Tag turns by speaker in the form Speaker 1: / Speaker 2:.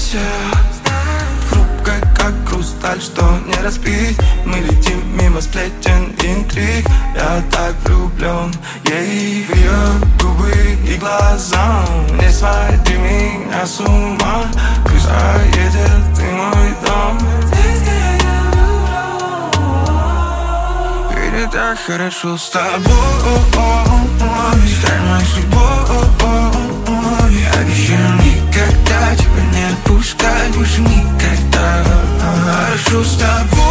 Speaker 1: оставайся. Хрупкой, как хрусталь, что не разбить. Мы летим мимо сплетен и интриг. Я так влюблен ей в ее губы и глаза. Не своди меня с ума, крыша едет, ты мой дом. Или так хорошо с тобой, стань моей судьбой. Я обещаю никогда тебя не отпускать, больше никогда. Хорошо с тобой.